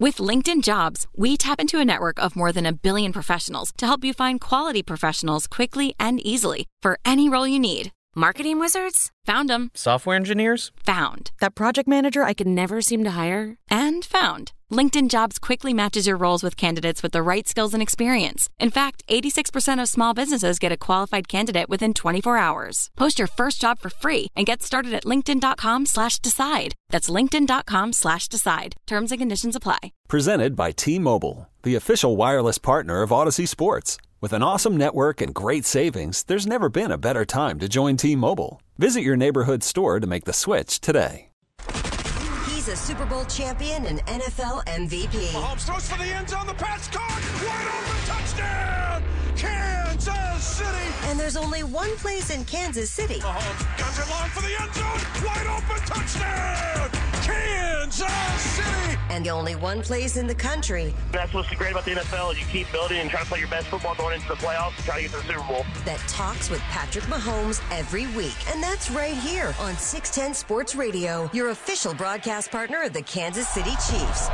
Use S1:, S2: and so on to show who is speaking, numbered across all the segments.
S1: With LinkedIn Jobs, we tap into a network of more than 1 billion professionals to help you find quality professionals quickly and easily for any role you need. Marketing wizards? Found them.
S2: Software engineers?
S1: Found. That project manager I could never seem to hire? And found. LinkedIn Jobs quickly matches your roles with candidates with the right skills and experience. In fact, 86% of small businesses get a qualified candidate within 24 hours. Post your first job for free and get started at linkedin.com/decide. That's linkedin.com/decide. Terms and conditions apply.
S3: Presented by T-Mobile, the official wireless partner of Odyssey Sports. With an awesome network and great savings, there's never been a better time to join T-Mobile. Visit your neighborhood store to make the switch today.
S4: He's a Super Bowl champion and NFL MVP.
S5: Mahomes throws for the end zone. The pass caught. Wide open touchdown. Kansas City.
S4: And there's only one place in Kansas City.
S5: Mahomes guns it long for the end zone. Wide open touchdown. Kansas City.
S4: And the only one place in the country.
S6: That's what's great about the NFL is you keep building and try to play your best football going into the playoffs and try to get to the Super Bowl.
S4: That talks with Patrick Mahomes every week. And that's right here on 610 Sports Radio, your official broadcast partner of the Kansas City Chiefs.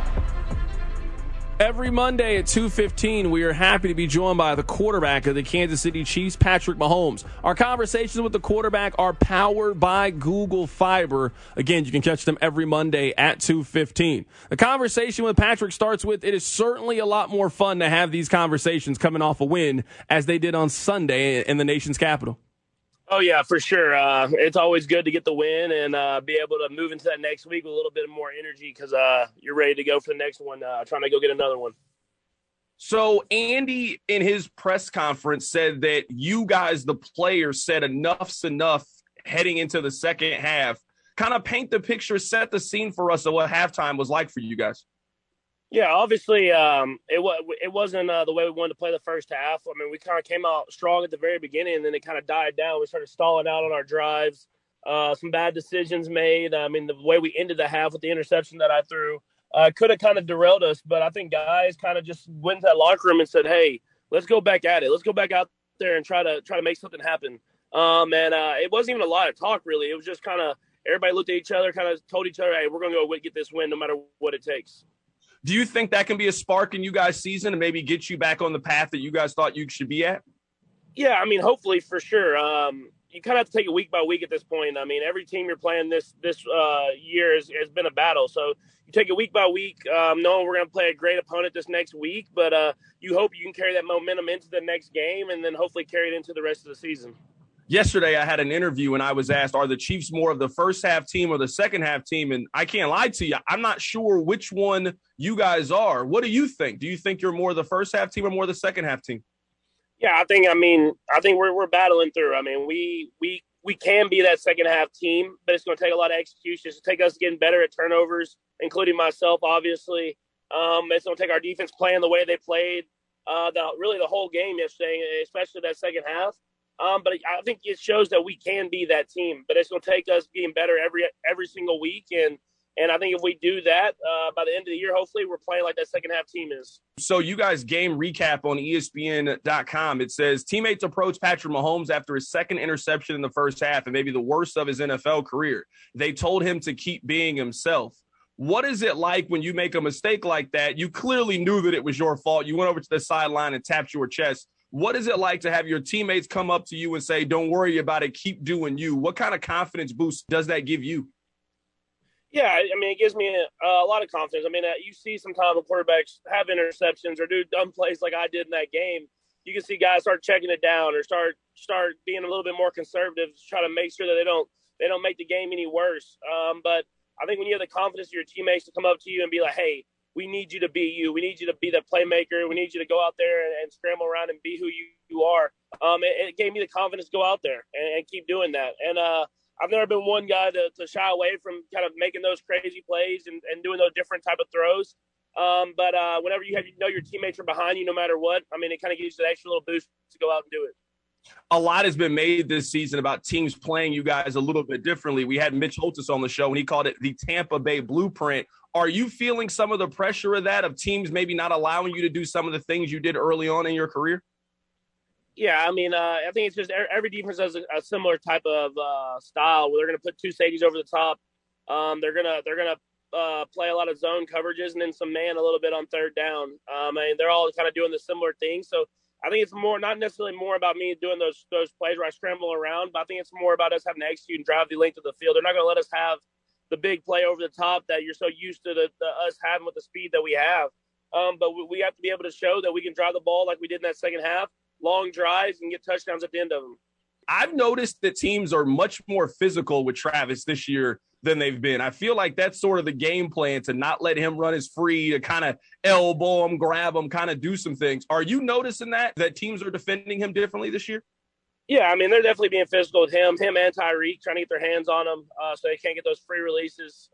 S7: Every Monday at 2:15, we are happy to be joined by the quarterback of the Kansas City Chiefs, Patrick Mahomes. Our conversations with the quarterback are powered by Google Fiber. Again, you can catch them every Monday at 2:15. The conversation with Patrick starts with, it is certainly a lot more fun to have these conversations coming off a win as they did on Sunday in the nation's capital.
S6: Oh, yeah, for sure. It's always good to get the win and be able to move into that next week with a little bit more energy because you're ready to go for the next one, trying to go get another one.
S7: So Andy, in his press conference, said that you guys, the players, said enough's enough heading into the second half. Kind of paint the picture, set the scene for us of what halftime was like for you guys.
S6: Yeah, obviously, it wasn't the way we wanted to play the first half. I mean, we kind of came out strong at the very beginning, and then it kind of died down. We started stalling out on our drives. Some bad decisions made. I mean, the way we ended the half with the interception that I threw could have kind of derailed us. But I think guys kind of just went to that locker room and said, "Hey, let's go back at it. Let's go back out there and try to make something happen." It wasn't even a lot of talk, really. It was just kind of everybody looked at each other, kind of told each other, "Hey, we're going to go get this win no matter what it takes."
S7: Do you think that can be a spark in you guys' season and maybe get you back on the path that you guys thought you should be at?
S6: Yeah, I mean, hopefully for sure. You kind of have to take it week by week at this point. I mean, every team you're playing this year has been a battle. So you take it week by week, knowing we're going to play a great opponent this next week. But you hope you can carry that momentum into the next game and then hopefully carry it into the rest of the season.
S7: Yesterday, I had an interview and I was asked, are the Chiefs more of the first half team or the second half team? And I can't lie to you. I'm not sure which one you guys are. What do you think? Do you think you're more the first half team or more the second half team?
S6: Yeah, I think we're battling through. I mean, we can be that second half team, but it's going to take a lot of execution. It's going to take us getting better at turnovers, including myself, obviously. It's going to take our defense playing the way they played the whole game yesterday, especially that second half. But I think it shows that we can be that team. But it's going to take us getting better every single week. And I think if we do that, by the end of the year, hopefully we're playing like that second half team is.
S7: So you guys game recap on ESPN.com. It says teammates approach Patrick Mahomes after his second interception in the first half and maybe the worst of his NFL career. They told him to keep being himself. What is it like when you make a mistake like that? You clearly knew that it was your fault. You went over to the sideline and tapped your chest. What is it like to have your teammates come up to you and say, don't worry about it, keep doing you? What kind of confidence boost does that give you?
S6: Yeah, I mean, it gives me a lot of confidence. I mean, you see sometimes when quarterbacks have interceptions or do dumb plays like I did in that game, you can see guys start checking it down or start being a little bit more conservative to try to make sure that they don't make the game any worse. But I think when you have the confidence of your teammates to come up to you and be like, hey, we need you to be you. We need you to be the playmaker. We need you to go out there and scramble around and be who you are. It gave me the confidence to go out there and keep doing that. And I've never been one guy to shy away from kind of making those crazy plays and doing those different type of throws. But whenever you know your teammates are behind you no matter what, I mean, it kind of gives you that extra little boost to go out and do it.
S7: A lot has been made this season about teams playing you guys a little bit differently. We had Mitch Holthus on the show, and he called it the Tampa Bay Blueprint. Are you feeling some of the pressure of that, of teams maybe not allowing you to do some of the things you did early on in your career?
S6: Yeah, I mean, I think it's just every defense has a similar type of style where they're going to put two safeties over the top. They're gonna play a lot of zone coverages and then some man a little bit on third down. And they're all kind of doing the similar thing. So I think it's more, not necessarily more about me doing those plays where I scramble around, but I think it's more about us having to execute and drive the length of the field. They're not going to let us have the big play over the top that you're so used to us having with the speed that we have. But we have to be able to show that we can drive the ball like we did in that second half, long drives, and get touchdowns at the end of them.
S7: I've noticed that teams are much more physical with Travis this year than they've been. I feel like that's sort of the game plan, to not let him run his free, to kind of elbow him, grab him, kind of do some things. Are you noticing that teams are defending him differently this year?
S6: Yeah, I mean, they're definitely being physical with him and Tyreek, trying to get their hands on him so they can't get those free releases.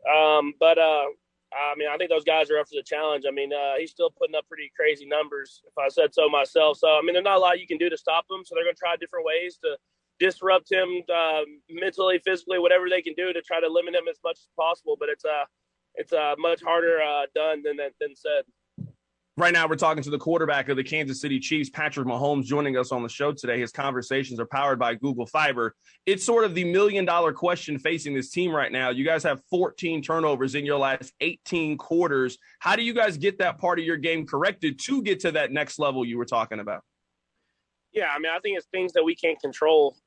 S6: I mean, I think those guys are up for the challenge. I mean, he's still putting up pretty crazy numbers, if I said so myself. So, I mean, there's not a lot you can do to stop him, so they're going to try different ways to disrupt him mentally, physically, whatever they can do to try to limit him as much as possible. But it's much harder done than said.
S7: Right now, we're talking to the quarterback of the Kansas City Chiefs, Patrick Mahomes, joining us on the show today. His conversations are powered by Google Fiber. It's sort of the million-dollar question facing this team right now. You guys have 14 turnovers in your last 18 quarters. How do you guys get that part of your game corrected to get to that next level you were talking about?
S6: Yeah, I mean, I think it's things that we can't control.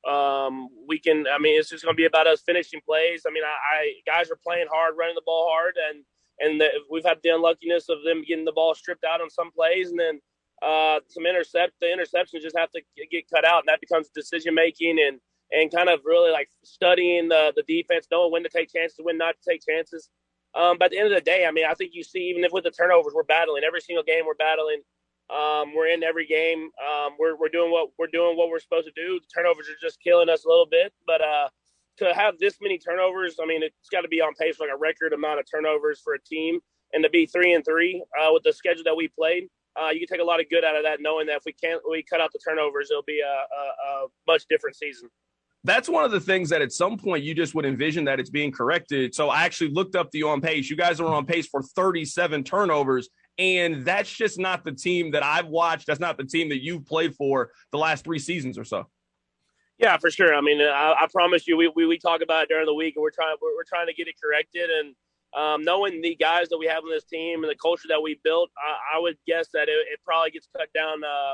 S6: It's just going to be about us finishing plays. I mean, guys are playing hard, running the ball hard, and we've had the unluckiness of them getting the ball stripped out on some plays, and then the interceptions just have to get cut out, and that becomes decision making and kind of really like studying the defense, knowing when to take chances, when not to take chances. But at the end of the day, I mean, I think you see, even if with the turnovers, we're battling every single game. We're battling. We're in every game. We're doing what we're supposed to do. The turnovers are just killing us a little bit, but to have this many turnovers, I mean, it's got to be on pace for like a record amount of turnovers for a team, and to be 3-3 with the schedule that we played, you can take a lot of good out of that, knowing that if we cut out the turnovers, it'll be a much different season.
S7: That's one of the things that at some point you just would envision that it's being corrected. So I actually looked up the on pace. You guys are on pace for 37 turnovers. And that's just not the team that I've watched. That's not the team that you've played for the last 3 seasons or so.
S6: Yeah, for sure. I mean, I promise you, we talk about it during the week, and we're trying to get it corrected. And knowing the guys that we have on this team and the culture that we built, I would guess that it probably gets cut down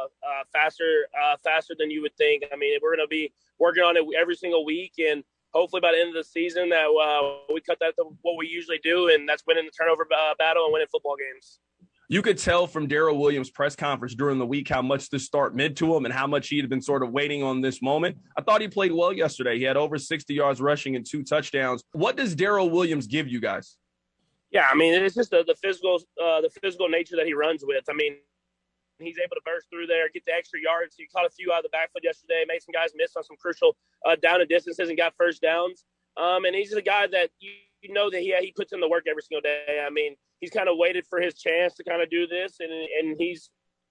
S6: faster than you would think. I mean, we're going to be working on it every single week, and hopefully by the end of the season that we cut that to what we usually do, and that's winning the turnover battle and winning football games.
S7: You could tell from Darrell Williams' press conference during the week how much this start meant to him and how much he had been sort of waiting on this moment. I thought he played well yesterday. He had over 60 yards rushing and 2 touchdowns. What does Darrell Williams give you guys?
S6: Yeah, I mean, it's just the physical nature that he runs with. I mean, he's able to burst through there, get the extra yards. He caught a few out of the backfield yesterday, made some guys miss on some crucial down and distances and got first downs. And he's a guy that you know that he puts in the work every single day. I mean, he's kind of waited for his chance to kind of do this, and he's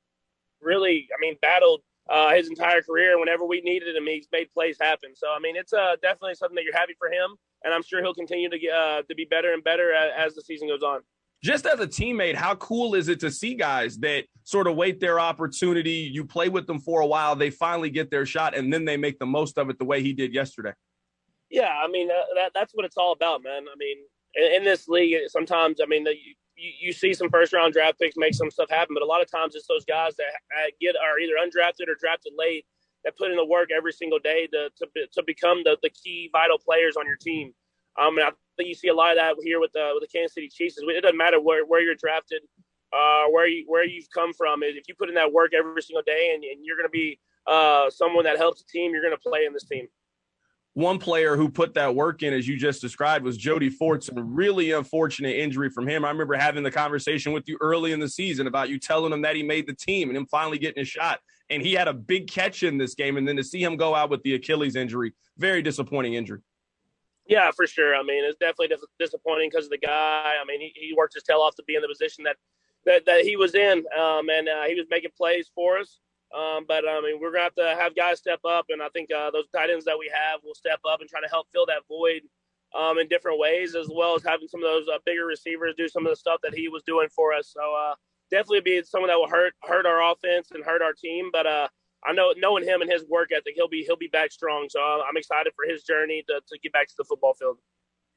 S6: really, I mean, battled his entire career. Whenever we needed him, he's made plays happen. So, I mean, it's definitely something that you're happy for him, and I'm sure he'll continue to be better and better as the season goes on.
S7: Just as a teammate, how cool is it to see guys that sort of wait their opportunity? You play with them for a while, they finally get their shot, and then they make the most of it the way he did yesterday.
S6: Yeah, I mean, that's what it's all about, man. I mean, in this league, sometimes, I mean, you see some first-round draft picks make some stuff happen, but a lot of times it's those guys that are either undrafted or drafted late that put in the work every single day to become the key vital players on your team. And I think you see a lot of that here with the Kansas City Chiefs. It doesn't matter where you're drafted, where you've come from. If you put in that work every single day and you're going to be someone that helps the team, you're going to play in this team.
S7: One player who put that work in, as you just described, was Jody Fortson. Really unfortunate injury from him. I remember having the conversation with you early in the season about you telling him that he made the team and him finally getting a shot. And he had a big catch in this game. And then to see him go out with the Achilles injury, very disappointing injury.
S6: Yeah, for sure. I mean, it's definitely disappointing because of the guy. I mean, he worked his tail off to be in the position that he was in, and he was making plays for us. But I mean, we're going to have guys step up, and I think those tight ends that we have will step up and try to help fill that void in different ways, as well as having some of those bigger receivers do some of the stuff that he was doing for us. So definitely be someone that will hurt our offense and hurt our team. But I know, knowing him and his work ethic, he'll be back strong. So I'm excited for his journey to get back to the football field.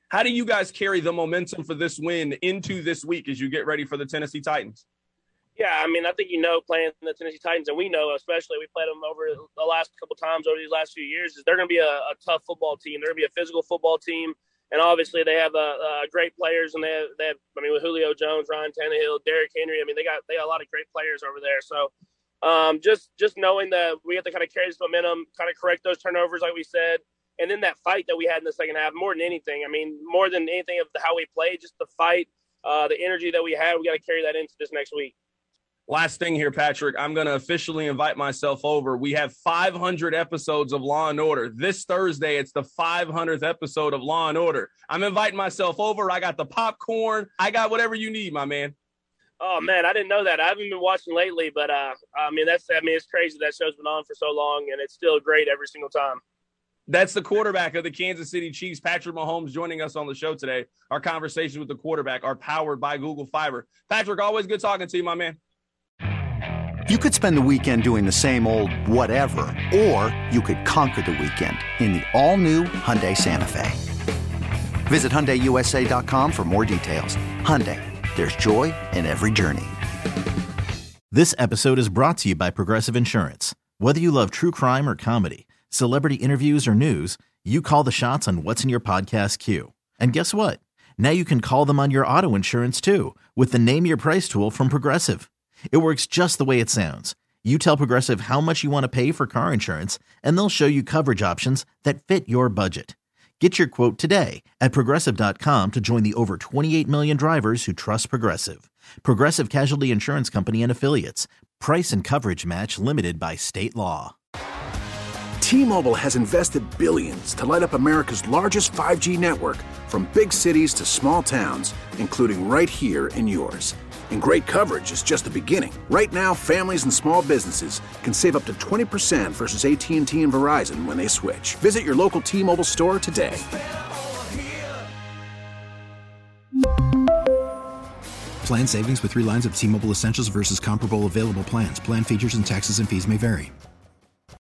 S7: How do you guys carry the momentum for this win into this week as you get ready for the Tennessee Titans?
S6: Yeah, I mean, I think playing the Tennessee Titans, and we know, especially we played them over the last couple times over these last few years, is they're going to be a tough football team. They're going to be a physical football team, and obviously they have great players, and they have with Julio Jones, Ryan Tannehill, Derrick Henry. I mean, they got a lot of great players over there. So just knowing that we have to kind of carry this momentum, kind of correct those turnovers, like we said, and then that fight that we had in the second half, more than anything. I mean, more than anything of how we played, just the fight, the energy that we had, we got to carry that into this next week.
S7: Last thing here, Patrick, I'm going to officially invite myself over. We have 500 episodes of Law & Order. This Thursday, it's the 500th episode of Law & Order. I'm inviting myself over. I got the popcorn. I got whatever you need, my man.
S6: Oh, man, I didn't know that. I haven't been watching lately, but, it's crazy that show's been on for so long, and it's still great every single time.
S7: That's the quarterback of the Kansas City Chiefs, Patrick Mahomes, joining us on the show today. Our conversations with the quarterback are powered by Google Fiber. Patrick, always good talking to you, my man.
S2: You could spend the weekend doing the same old whatever, or you could conquer the weekend in the all-new Hyundai Santa Fe. Visit HyundaiUSA.com for more details. Hyundai, there's joy in every journey.
S8: This episode is brought to you by Progressive Insurance. Whether you love true crime or comedy, celebrity interviews or news, you call the shots on what's in your podcast queue. And guess what? Now you can call them on your auto insurance too with the Name Your Price tool from Progressive. It works just the way it sounds. You tell Progressive how much you want to pay for car insurance, and they'll show you coverage options that fit your budget. Get your quote today at Progressive.com to join the over 28 million drivers who trust Progressive. Progressive Casualty Insurance Company and Affiliates. Price and coverage match limited by state law.
S9: T-Mobile has invested billions to light up America's largest 5G network, from big cities to small towns, including right here in yours. And great coverage is just the beginning. Right now, families and small businesses can save up to 20% versus AT&T and Verizon when they switch. Visit your local T-Mobile store today.
S10: Plan savings with 3 lines of T-Mobile Essentials versus comparable available plans. Plan features and taxes and fees may vary.